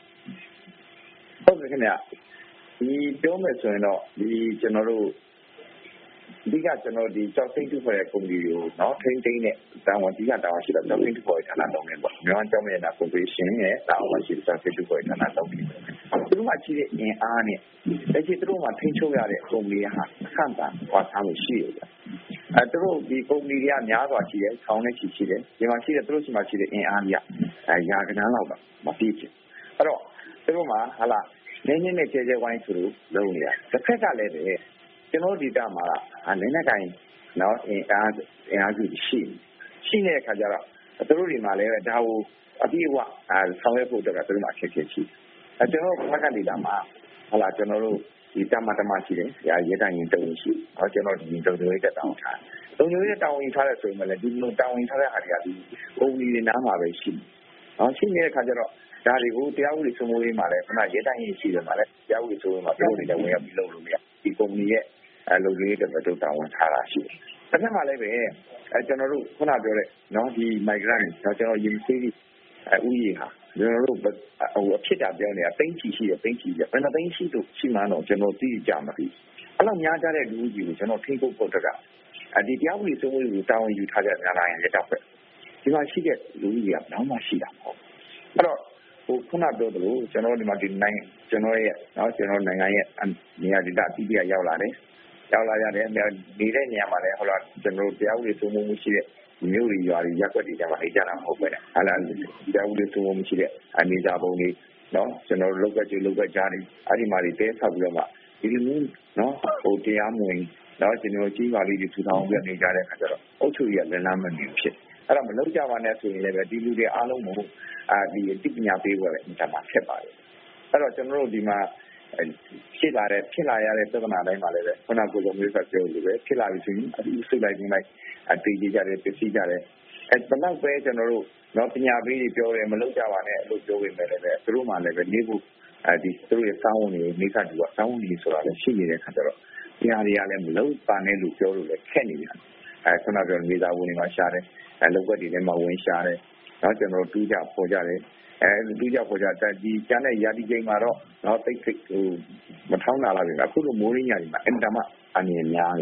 ဟုတ်ကဲ့ခင်ဗျဒီပြောမယ်ဆိုရင်တော့ဒီကျွန်တော်တို့ဒီကကျွန်တော်ဒီကြောက်စိတ်တူခေါ်တဲ့ကုမ္ပဏီတွေကိုနော်ထိန်းသိမ်းတဲ့တာဝန်ဒီကတာဝန်ရှိတော့ကြောက်စိတ်တူခေါ်တဲ့ဌာနတုံးနေပေါ့မြန်မာကြောက်မဲ့တာကော်ပိုရေးရှင်းရဲ့တာဝန်ရှိတဲ့ကြောက်စိတ်တူခေါ်တဲ့ဌာနတုံးနေသူတို့မှရှိတဲ့အင်အားနဲ့လက်ရှိသူတို့မှထိန်းချုပ်ရတဲ့ကုမ္ပဏီဟာအဆင့်တန်းဟောထားမှုရှိရတယ်အဲသူတို့ဒီကုမ္ပဏီတွေကများစွာရှိတယ်ဆောင်းနဲ့ချီရှိတယ်ဒီမှာရှိတဲ့သူတို့ရှိမှရှိတဲ့အင်အားကြီးအဲရာကဏန်းလောက်တော့မပြည့်ချင်အဲ့တော့သူတို့မှဟာလာနည်းနည်းနဲ့ကျဲကျဲဝိုင်းသူတို့လုံးနေတာတစ်ခက်ကလည်းပဲကျွန်တော်ဒီတာမှာနည်းနည်းတိုင်းနော်အင်အားအင်အားကြီးရှိရှိနေတဲ့ခါကျတော့သူတို့ဒီမှာလည်းဒါကိုအပြည့်အဝဆောင်ရွက်ဖို့တော့သူတို့မှာခက်ခဲရှိအဲကျွန်တော်ဘက်ကဒီတာမှာဟာလာကျွန်တော်တို့ဒီတမတမရှိတယ်။ရဲတိုင်းရင်တုံးရှိ။ဟောကျွန်တော်ဒီတုံးတွေတက်တောင်းထား။တုံးတွေတောင်းရင်ထားတဲ့ဆိုရင်လည်းဒီလိုတောင်းရင်ထားတဲ့ဟာတွေကဒီပုံလီတွေနားမှာပဲရှိ။ဟောရှိနေတဲ့ခါကျတော့ဒါတွေကိုတရားဥပဒေစိုးမိုးရေးမှာလည်းခဏရဲတိုင်းရင်ရှိတယ်မှာလည်းတရားဥပဒေစိုးမိုးမှာပြောနေတယ်ဝင်ရောက်ပြီးလုပ်လို့မရ။ဒီကုမ္ပဏီရဲ့အလုပ်လေးတွေတော့တောင်းဝင်ထားတာရှိတယ်။တစ်ခါမှလည်းပဲအဲကျွန်တော်တို့ခုနပြောတဲ့နော်ဒီ migrant တော့ကျွန်တော်ရင်စေးအဲဥယျာဉ်ဟာကျွန်တော်တို့ဟိုအဖြစ်တာပြောနေတာသိန်းချီရှိတယ်သိန်းချီပြဘယ်နှသိန်းရှိလို့ရှိမှန်းတော့ကျွန်တော်သိကြမှာပြီအဲ့လိုများကြတဲ့လူကြီးကိုကျွန်တော်ထိဖို့ဖို့တကအဒီတရားဥပဒေစိုးမိုးရေးကိုတာဝန်ယူထားကြများလာရင်လက်တော့ပဲဒီမှာရှိတဲ့လူကြီးကနောက်မှရှိတာပေါ့အဲ့တော့ဟိုခုနပြောသလိုကျွန်တော်ဒီမှာဒီနိုင်ကျွန်တော်ရဲ့နော်ကျွန်တော်နိုင်ငံရဲ့နေရာဒေသအသီးသီးရောက်လာတယ်ရောက်လာရတယ်နေတဲ့နေရာမှာလည်းဟိုလားကျွန်တော်တရားဥပဒေစိုးမိုးမှုရှိတဲ့မျိုးတွေရွာတွေရက်ွက်တွေကြမှာနေကြတာမဟုတ်ပဲနဲ့ဟာလာတရားဥပဒေစိုးမိုးမှုရှိတဲ့အနေစာပုံတွေနော်ကျွန်တော်လောက်ကကျလောက်ကကြားနေအဲ့ဒီမှာတွေတဲဆောက်ပြီးတော့မှဒီလိုမျိုးနော်ဟိုတရားမဝင်နော်ကျွန်တော်ကြီးပါလေးတွေထူထောင်ပြနေကြတဲ့အခါကျတော့အုပ်ချုပ်ရေးကလည်းလမ်းမမြင်ဖြစ်အဲ့တော့မလုပ်ကြပါနဲ့ဆိုရင်လည်းပဲဒီလူတွေအားလုံးကိုအာဒီအသိပညာပေးဖို့လည်းအင်တာမှာဖြစ်ပါတယ်အဲ့တော့ကျွန်တော်တို့ဒီမှာဖြစ်လာတဲ့ဖြစ်လာရတဲ့ပြဿနာတိုင်းမှာလည်းပဲခုနကကိုယ်မျိုးဆက်ပြောလို့ပဲဖြစ်လာပြီဆိုရင်အခုစိတ်လိုက်နေလိုက်အတေးကြကြတယ်ပြစီကြတယ်အဲဘယ်တော့ပဲကျွန်တော်တို့တော့ပညာပေးတွေပြောတယ်မလုပ်ကြပါနဲ့လို့ပြောပေမဲ့လည်းပဲသူတို့မှလည်းပဲနေဖို့အဲဒီသူတို့ရဲ့စောင်းဝင်တွေမိခတ်တူကစောင်းဝင်တွေဆိုတာလည်းရှိနေတဲ့ခါကျတော့တရားတွေကလည်းမလုပ်ပါနဲ့လို့ပြောလို့လည်းခက်နေတယ်အဲခုနပြောနေသာဝင်တွေမှာရှားတယ်အဲလုပ်ွက်တွေထဲမှာဝင်ရှားတယ်နော်ကျွန်တော်တူးကြပေါ်ကြတယ်အဲတူးကြပေါ်ကြတက်ဒီကျန်တဲ့ရာဒီချိန်မှာတော့တော့တိတ်တိတ်ဟိုမထောင်းလာလာပြီအခုလိုမိုးရင်းညာဒီမှာအင်တာမအနေများနေတယ်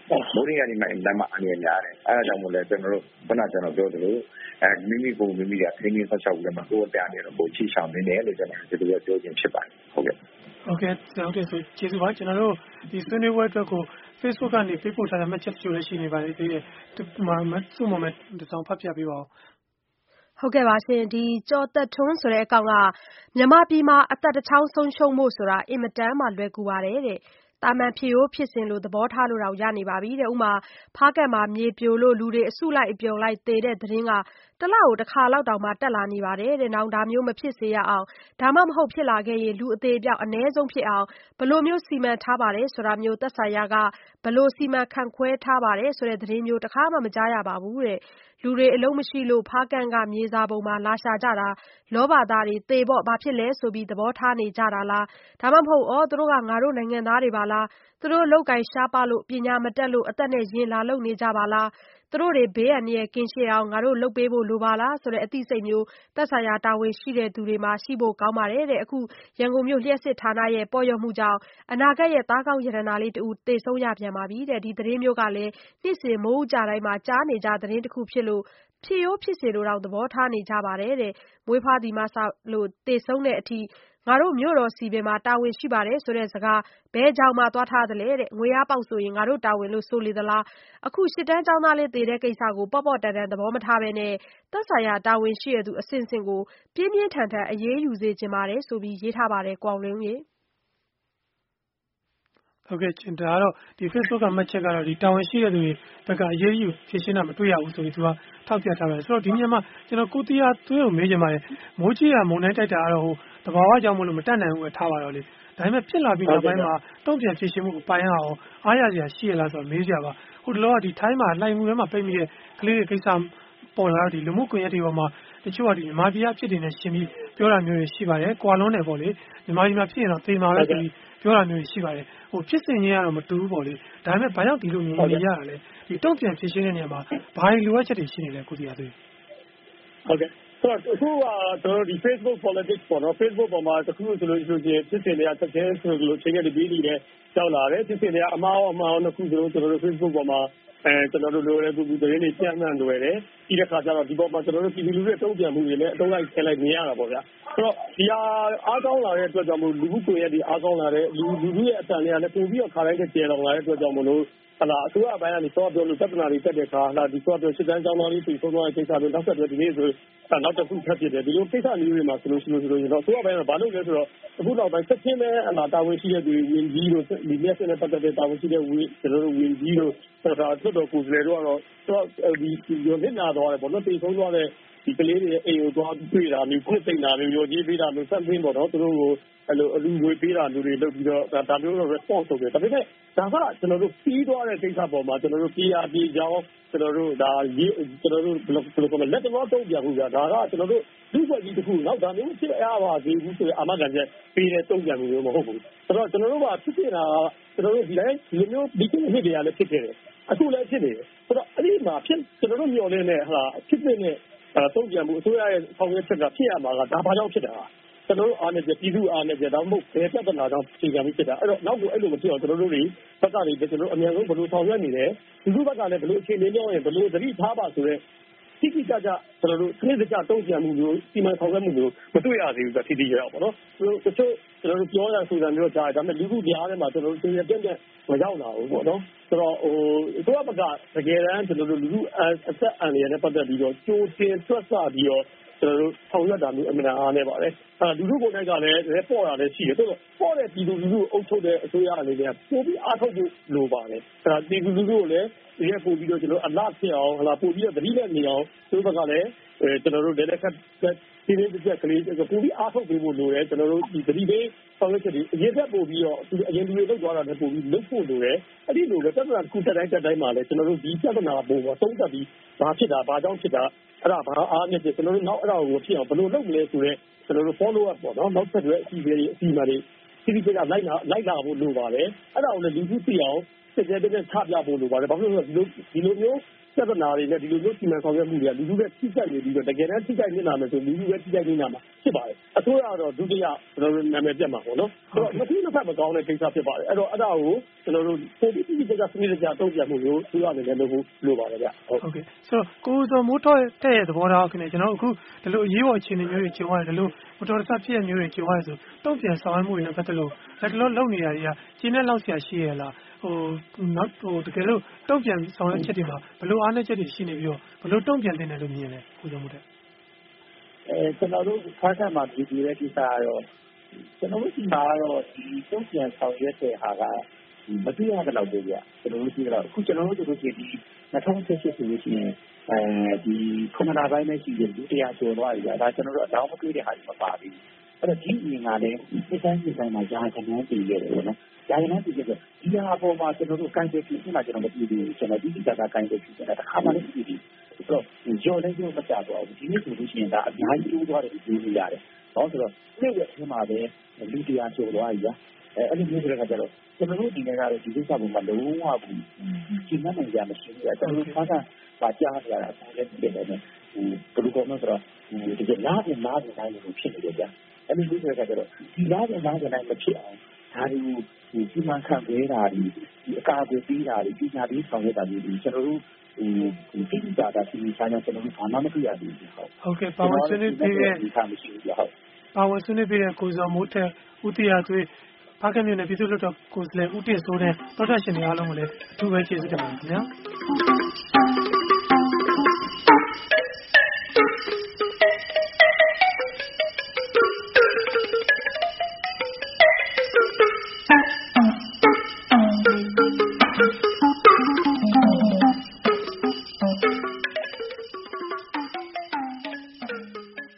မိုးရင်းကနေမှအမှန်အနေများတယ်အဲဒါကြောင့်မို့လဲကျွန်တော်တို့ခုနကျွန်တော်ပြောသလိုအဲမိမိကိုမိမိကခင်းင်းဆောက်ရှောက်ပြီးမှကိုယ်တရားနေတော့ပိုချိချောင်းနေတယ်လို့ကျွန်တော်ဒီလိုပြောခြင်းဖြစ်ပါတယ်ဟုတ်ကဲ့ဟုတ်ကဲ့ဟုတ်ကဲ့ဆိုကျေးဇူးပါကျွန်တော်တို့ဒီဆွေးနွေးပွဲအတွက်ကို Facebook ကနေပေးပို့ထားတဲ့ message တွေလည်းရှိနေပါတယ်ဒီမှာမစုံမမဲ့တစ်စောင်းဖတ်ပြပေးပါဦးဟုတ်ကဲ့ပါရှင်ဒီကြော်သက်ထွန်းဆိုတဲ့အကောင်ကမြန်မာပြည်မှာအသက်တစ်ချောင်းဆုံးရှုံးမှုဆိုတာအင်မတန်မှလွယ်ကူပါတယ်တဲ့တာမန်ဖြစ်ရိုးဖြစ်စဉ်လို့သဘောထားလို့တော့ရနေပါပြီတဲ့ဥမာဖားကတ်မှာမြေပြိုလို့လူတွေအစုလိုက်အပြုံလိုက်သေတဲ့သတင်းကတလောက်တစ်ခါလောက်တောင်မှတက်လာနေပါတယ်တဲ့နောက်ဒါမျိုးမဖြစ်စေရအောင်ဒါမှမဟုတ်ဖြစ်လာခဲ့ရင်လူအသေးပြောက်အ ਨੇ ဆုံးဖြစ်အောင်ဘလို့မျိုးစီမံထားပါတယ်ဆိုတာမျိုးသက်ဆိုင်ရာကဘလို့စီမံခန့်ခွဲထားပါတယ်ဆိုတဲ့သတင်းမျိုးတစ်ခါမှမကြားရပါဘူးတဲ့လူတွေအလုံးမရှိလို့ဖားကန်ကမြေစာပုံမှာလာရှာကြတာလောဘသားတွေသေပေါ့ဘာဖြစ်လဲဆိုပြီးသဘောထားနေကြတာလားဒါမှမဟုတ်ဩသူတို့ကငါတို့နိုင်ငံသားတွေပါလားသူတို့လောက်ကင်ရှားပါလို့ပညာမတက်လို့အသက်နဲ့ရင်လာလုံနေကြပါလားသူတို့တွေဘေးအန္တရာယ်ကင်းရှင်းအောင်ငါတို့လုပ်ပေးဖို့လိုပါလားဆိုတဲ့အသိစိတ်မျိုးသက်ဆိုင်ရာတာဝန်ရှိတဲ့သူတွေမှာရှိဖို့ကောင်းပါတယ်တဲ့အခုရန်ကုန်မြို့လျှက်စစ်ဌာနရဲ့ပေါ်ရောက်မှုကြောင့်အနာဂတ်ရဲ့သားကောင်းရတနာလေးတူသေဆုံးရပြန်ပါပြီတဲ့ဒီသတင်းမျိုးကလည်းနေ့စဉ်မိုးဥကြတိုင်းမှာကြားနေကြသတင်းတစ်ခုဖြစ်လို့ဖြစ်ရိုးဖြစ်စေလို့တော့သဘောထားနေကြပါတယ်တဲ့မွေးဖွားဒီမှာစလို့သေဆုံးတဲ့အထိငါတို့မြို့တော်စီပင်မှာတာဝန်ရှိပါတယ်ဆိုတဲ့စကားဘဲကြောင်မှသွားထားတယ်တဲ့ငွေအားပေါက်ဆိုရင်ငါတို့တာဝန်လို့ဆိုလေသလားအခုရှစ်တန်းကျောင်းသားလေးတည်တဲ့ကိစ္စကိုပေါ့ပေါ့တန်တန်သဘောမထားဘဲနဲ့သက်ဆိုင်ရာတာဝန်ရှိရသူအစင်စင်ကိုပြင်းပြင်းထန်ထန်အေးအေးယူစေချင်ပါတယ်ဆိုပြီးရေးထားပါတယ်ကွာလင်းကြီးဟုတ်ကဲ့ဒါကတော့ဒီ Facebook ကမှတ်ချက်ကတော့ဒီတာဝန်ရှိတဲ့သူတွေဘက်ကအရေးယူဖြည့်ရှင်းတာမတွေ့ရဘူးဆိုပြီးသူကထောက်ပြထားပါတယ်ဆိုတော့ဒီညမှာကျွန်တော်ကိုတီးယာသွေးကိုမေးချင်ပါတယ်မိုးကြီးကမုန်တိုင်းတိုက်တာကတော့ဟိုတဘာဝကြောင့်မလို့မတတ်နိုင်ဘူးပဲထားပါတော့လေဒါပေမဲ့ဖြစ်လာပြီးနောက်ပိုင်းမှာတုံ့ပြန်ဖြည့်ရှင်းမှုအပိုင်းအောင်အားရစရာရှိရလားဆိုတော့မေးကြပါဟိုတလောကဒီထိုင်းမှာလှိုင်မှုထဲမှာပိတ်မိတဲ့ကလေးတွေကိစ္စပေါ်လာတော့ဒီလူမှုကွန်ရက်တွေပေါ်မှာတချို့ကဒီမြန်မာပြည်အဖြစ်တွေနဲ့ရှင်းပြီးပြောတာမျိုးတွေရှိပါတယ်ကွာလွန်းတယ်ပေါ့လေမြန်မာပြည်မှာဖြစ်ရင်တော့သေမှာပဲဆိုပြီးပြောတာမျိုးရှိပါတယ်ဟိုဖြစ်စဉ်ချင်းကတော့မတူဘူးပေါ့လေဒါပေမဲ့ဘာကြောင့်ဒီလိုမျိုးနေရတာလဲဒီတုံ့ပြန်ဖြည့်ရှင်းတဲ့နေရာမှာဘာတွေလိုအပ်ချက်တွေရှိနေလဲကိုတီးရသေးဟုတ်ကဲ့ဆိုတော့အခုကကျွန်တော်ဒီ Facebook politics ပေါ့နော် Facebook ပေါ်မှာတခုဆိုလို့ဆိုရင်ဖြစ်စဉ်တွေကတစ်ခဲဆိုလို့ချိန်ခဲ့တဲ့ဗီဒီယိုတွေကြောက်လာတယ်ဖြစ်စဉ်တွေကအမှားအမှားနှစ်ခုဆိုလို့ကျွန်တော်တို့ Facebook ပေါ်မှာအဲကျွန်တော်တို့လိုရဲကူကူသတင်းတွေပြန်မှန်လွယ်တယ်ဒီတစ်ခါကျတော့ဒီပေါ်မှာကျွန်တော်တို့ပြည်သူလူထုရဲ့တုံ့ပြန်မှုတွေလည်းအတုံးလိုက်ဆဲလိုက်မြင်ရတာပေါ့ဗျာဆိုတော့ဒီဟာအားကောင်းလာတဲ့အတွက်ကြောင့်မို့လူမှုကွန်ရက်တွေအားကောင်းလာတဲ့လူလူထုရဲ့အတန်တွေကလည်းပုံပြီးတော့ခါတိုင်းကျယ်လောင်လာတဲ့အတွက်ကြောင့်မို့လို့ဟလာအစိုးရအပိုင်းကနေတော့ပြောလို့သက်တနာတွေတက်တဲ့အခါဟလာဒီတော့ပြောစစ်တမ်းကြောင်းသားလေးပြည်ဆုံးသွားတဲ့ကိစ္စတွေနောက်ဆက်တွဲဒီနေ့ဆိုနောက်တစ်ခုထပ်ဖြစ်တယ်ဒီလိုကိစ္စမျိုးတွေမှာဆိုလို့ရှိလို့ဆိုလို့ရင်တော့အစိုးရပိုင်းကဘာလုပ်လဲဆိုတော့အခုနောက်ပိုင်းဆက်ချင်းပဲအလားတာဝန်ရှိတဲ့သူဝင်ကြီးတို့ဒီမျက်စိနဲ့ပတ်သက်တဲ့တာဝန်ရှိတဲ့ဝင်ကျွန်တော်တို့ဝင်ကြီးတို့ဆိုတာတွတ်တော်ကိုယ်စားလှယ်တို့ကတော့တော့ဒီရောနစ်နာသွားတယ်ပေါ့နော်ပြည်ဆုံးသွားတဲ့ဒီကလေးတွေအိမ်ကိုသွားတွေ့တာမျိုးခုသိနေတာမျိုးရောကြီးပေးတာမျိုးဆက်ပြီးပေါ့နော်သူတို့ကိုအဲ့လိုအလူငွေပေးတာမျိုးတွေလုပ်ပြီးတော့ဒါမျိုးတော့ response လုပ်တယ်ဒါပေမဲ့ဒါကကျွန်တော်တို့ပြီးသွားတဲ့ကိစ္စပေါ်မှာကျွန်တော်တို့ပြည်အားပြည်ကြောင်းကျွန်တော်တို့ဒါကျွန်တော်တို့ဘယ်လိုဘယ်လိုပြောလဲလက်တော်တုံးပြမှုကဒါကကျွန်တော်တို့လူ့ဘက်ကြီးတစ်ခုနောက်ဒါမျိုးဖြစ်ရပါသေးဘူးဆိုရင်အာမခံချက်ပေးတဲ့တုံးပြမှုမျိုးမဟုတ်ဘူးဆိုတော့ကျွန်တော်တို့ကဖြစ်နေတာကျွန်တော်တို့ဒီတိုင်းဒီမျိုးဒီကိစ္စတွေလည်းဖြစ်ခဲ့တယ်အခုလည်းဖြစ်နေတယ်ဆိုတော့အဲ့ဒီမှာဖြစ်ကျွန်တော်တို့မျှော်လင့်နေဟာဖြစ်နေတဲ့တုံ့ပြန်မှုအစိုးရရဲ့ဆောင်ရွက်ချက်ကဖြစ်ရမှာကဒါဘာကြောင့်ဖြစ်တာကျွန်တော်တို့အားနဲ့ပြည်သူအားနဲ့ဒါမှမဟုတ်ဘယ်ပြဿနာကြောင့်ချိန်ခံပြီးဖြစ်တာအဲ့တော့နောက်ကိုအဲ့လိုမဖြစ်အောင်ကျွန်တော်တို့တွေဘက်ကနေကျွန်တော်တို့အများဆုံးဘယ်လိုဆောင်ရွက်နေလဲဒီလိုဘက်ကလည်းဘယ်လိုအခြေအနေမျိုးရင်ဘယ်လိုသတိထားပါဆိုတော့တိတိကျကျကျွန်တော်တို့ခင်းစကြတုံ့ပြန်မှုမျိုးစီမံဆောင်ရွက်မှုမျိုးမတွေ့ရသေးဘူးဆိုတိတိကျကျပေါ့နော်တချို့ကျွန်တော်တို့ပြောရဆိုတာမျိုးကြားဒါပေမဲ့လူမှုကြားထဲမှာကျွန်တော်တို့သိရပြည့်ပြည့်မရောက်လာဘူးပေါ့နော်ဆိုတော့ဟိုအစိုးရဘက်ကတကယ်တမ်းကျွန်တော်တို့လူမှုအသက်အန္တရာယ်နဲ့ပတ်သက်ပြီးတော့ကြိုတင်တွက်ဆပြီးတော့ကျွန်တော်တို့ဆောင်ရွက်တာမျိုးအမှန်အားနဲ့ပါတယ်အဲလူမှုကိုယ်တိုင်ကလည်းလည်းပေါ်တာလည်းရှိတယ်ဆိုတော့ပေါ်တဲ့ပြည်သူလူထုအုပ်ချုပ်တဲ့အစိုးရအနေနဲ့ပိုပြီးအားထုတ်ဖို့လိုပါတယ်အဲဒါပြည်သူလူထုကိုလည်းဒီရက်ပို့ပြီးတော့ကျွန်တော်အလားဖြစ်အောင်ဟလာပို့ပြီးတော့သတိနဲ့နေအောင်သူတို့ဘက်ကလည်းကျွန်တော်တို့လည်းလက်ခတ်ဒီနေ့တစ်ချက်ကလေးပို့ပြီးအားထုတ်ပေးဖို့လိုတယ်ကျွန်တော်တို့ဒီသတိပေးဆောင်ရွက်ချက်တွေအရင်ကပို့ပြီးတော့အရင်လူတွေလောက်သွားတာလည်းပို့ပြီးလုပ်ဖို့လိုတယ်အဲ့ဒီလိုပဲပြဿနာတစ်ခုတက်တိုင်းတက်တိုင်းမှာလည်းကျွန်တော်တို့ဒီပြဿနာပုံပေါ်သုံးသပ်ပြီးဘာဖြစ်တာဘာကြောင့်ဖြစ်တာအဲ့ဒါဘာအားနဲ့ကျွန်တော်တို့နောက်အဲ့ဒါကိုဖြစ်အောင်ဘယ်လိုလုပ်မလဲဆိုတော့ကျွန်တော်တို့ follow up ပေါ့နော်နောက်ဆက်တွဲအစီအစဉ်တွေအစီအမံတွေဒီဒီကလိုက်လာလိုက်လာဖို့လိုပါတယ်အဲ့ဒါကိုလည်းလူထုသိအောင်စစ်စစ်တဲ့ချပြဖို့လိုပါတယ်ဘာလို့လဲဆိုတော့ဒီလိုဒီလိုမျိုးပြဿနာတွေနဲ့ဒီလိုမျိုးစီမံဆောင်ရွက်မှုတွေကလူလူပဲထိခိုက်နေပြီးတော့တကယ်တမ်းထိခိုက်နေတာမယ်ဆိုလူလူပဲထိခိုက်နေတာမှာဖြစ်ပါတယ်အစိုးရကတော့ဒုတိယကျွန်တော်တို့နာမည်ပြတ်မှာပေါ့နော်အဲ့တော့နှစ်ခုနှစ်ဖက်မကောင်းတဲ့ကိစ္စဖြစ်ပါတယ်အဲ့တော့အဲ့ဒါကိုကျွန်တော်တို့ပိုပြီးပြီးကြစနစ်တကျတုံ့ပြန်မှုလို့သူရအနေနဲ့လုပ်ဖို့လိုပါတယ်ဗျဟုတ်ကဲ့ဆိုတော့ကိုယ်စောမိုးထော်တဲ့ရဲ့သဘောထားခင်ဗျကျွန်တော်အခုဒီလိုအရေးပေါ်အခြေအနေမျိုးတွေကြုံရတယ်ဒီလိုမတော်တဆဖြစ်ရမျိုးတွေကြုံရတယ်ဆိုတုံ့ပြန်ဆောင်ရွက်မှုတွေနဲ့ပတ်သက်လို့လက်တလုံးလုပ်နေတာတွေကကျင်းနဲ့လောက်ဆရာရှိရလားဟိုနောက်ဟိုတကယ်လို့တုံ့ပြန်ဆောင်ရွက်ချက်တွေမှာဘယ်လိုအားနည်းချက်တွေရှိနေပြီးတော့ဘယ်လိုတုံ့ပြန်တင်တယ်လို့မြင်လဲကိုစောမိုးတဲ့အဲကျွန်တော်တို့ဖားကမှာဒီဒီရဲ့ကိစ္စကတော့ကျွန်တော်တို့ဒီမှာတော့ဒီတုံ့ပြန်ဆောင်ရွက်တဲ့ဟာကမတွေ့ရတဲ့လောက်ပဲဗျကျွန်တော်တို့ကြည့်တော့အခုကျွန်တော်တို့တို့ကြည့်ဒီ၂၀၁၈ဆိုလို့ရှိရင်အဲဒီခမနာပိုင်းနဲ့ရှိတဲ့ဒုတိယကျော်သွားပြီဒါကျွန်တော်တို့အတောင်းမတွေ့တဲ့ဟာတွေမပါဘူးအဲ့တော့ဒီအရင်ကလည်းဒီတိုင်းဒီတိုင်းမှာဂျာခဏတည်ရတယ်ပေါ့နော်ဂျာခဏတည်ရတော့ဒီဟာပေါ်မှာကျွန်တော်တို့ကန်တဲ့ဖြစ်နေတာကျွန်တော်မသိဘူးကျွန်တော်ဒီဒီကကန်တဲ့ဖြစ်နေတာတစ်ခါမှလည်းမသိဘူးဆိုတော့ကြော်လည်းကြော်မကြတော့ဘူးဒီနေ့ဆိုလို့ရှိရင်ဒါအများကြီးတိုးသွားတယ်ပြောလို့ရတယ်ဟောဆိုတော့နေ့ရက်ထဲမှာပဲလူတရားကျော်သွားပြီဗျအဲအဲ့လိုမျိုးဆိုတဲ့အခါကျတော့ကျွန်တော်တို့ဒီနေ့ကတော့ဒီကိစ္စပေါ်မှာလုံးဝဘူးရှင်းနိုင်ကြမရှိဘူးအဲ့တော့ဖားကပါကြားရတာအဲ့ဒါလည်းဖြစ်တယ်ဟိုဘယ်လိုကောမဆိုတော့ဒီကလာပြန်လာပြန်တိုင်းလို့ဖြစ်နေကြတယ်အဲ့လိုမျိုးဆိုတဲ့အခါကျတော့ဒီလာပြန်လာပြန်တိုင်းမဖြစ်အောင်ဒါတွေကိုဒီစီမံခန့်ခွဲတာဒီအကာအကွယ်ပေးတာဒီပညာပေးဆောင်ရွက်တာဒီကျွန်တော်တို့ဟိုဒီတိကျတာဒီဆိုင်ရာကျွန်တော်တို့ဘာမှမတွေ့ရဘူးဟုတ်ဟုတ်ကဲ့ပါဝင်ဆွေးနွေးပေးတဲ့ဒီခါမရှိဘူးဟုတ်ပါဝင်ဆွေးနွေးပေးတဲ့ကိုစောမိုးထက်ဦးတရားသွေးဖားကမြို့နယ်ပြည်သူ့လွှတ်တော်ကိုယ်စားလှယ်ဦးတင်စိုးတဲ့တော်ထရှင်တွေအားလုံးကိုလည်းအထူးပဲကျေးဇူးတင်ပါတယ်ခင်ဗျာ